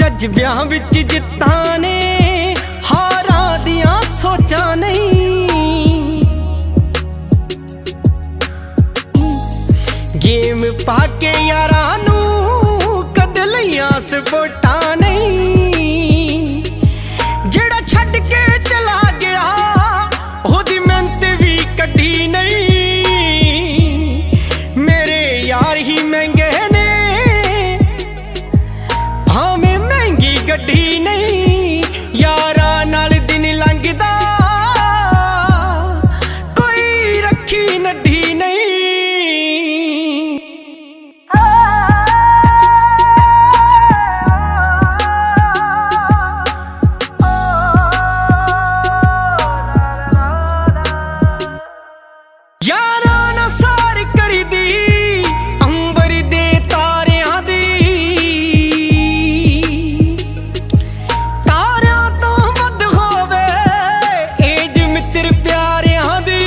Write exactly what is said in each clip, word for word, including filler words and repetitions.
ਜਜ਼ਬਿਆਂ ਵਿੱਚ ਜਿੱਤਾਂ ਨੇ, ਹਾਰਾਂ ਦੀਆਂ ਸੋਚਾਂ ਨਹੀਂ। ਗੇਮ ਪਾ ਕੇ ਯਾਰਾਂ ਨੂੰ ਕਦੇ ਲਈਆਂ ਸਪੋਟਾਂ ਨਹੀਂ। ਜਿਹੜਾ ਛੱਡ ਕੇ ਚਲਾ ਗਿਆ ਉਹਦੀ ਮਿਹਨਤ ਵੀ ਕੱਢੀ ਨਹੀਂ। ਮੇਰੇ ਯਾਰ ਹੀ ਮਹਿੰਗੇ ਨੇ ਭਾਵੇਂ ਮਹਿੰਗੀ ਗੱਡੀ ਨਹੀਂ। ਯਾਰਾਂ ਨਾਲ ਦਿਨ ਲੰਘਦਾ ਕੋਈ ਰੱਖੀ ਨੱਢੀ ਨਹੀਂ। ਯਾਰਾਂ ਨਾਲ ਸਾਰ ਕਰੀਦੀ ਅੰਬਰ ਦੇ ਤਾਰਿਆਂ ਦੀ। ਤਾਰਿਆਂ ਤੋਂ ਵੱਧ ਹੋਵੇ ਏਜ ਮਿੱਤਰ ਪਿਆਰਿਆਂ ਦੀ।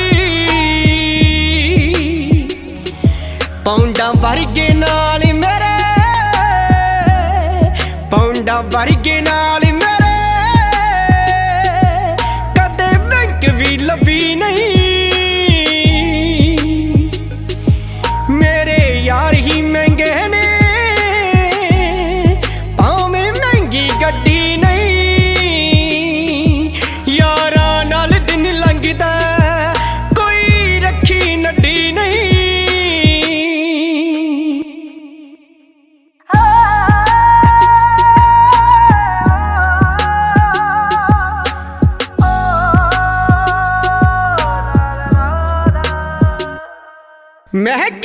ਪੌਂਡਾਂ ਵਰਗੇ ਨਾਲ ਮੇਰੇ, ਪੌਂਡਾਂ ਵਰਗੇ ਨਾਲ ਮੇਰੇ ਕਦੇ ਬੈਂਕ ਵੀ ਲੱਭੀ ਨਹੀਂ। ਮੇਰੇ ਯਾਰ ਹੀ ਮਹਿੰਗੇ ਨੇ ਭਾਵੇਂ ਮਹਿੰਗੀ ਗੱਡੀ ਨਹੀਂ। ਯਾਰਾਂ ਨਾਲ ਦਿਨ ਲੰਘਦਾ ਕੋਈ ਰੱਖੀ ਨੱਢੀ ਨਹੀਂ। ਮੈਂ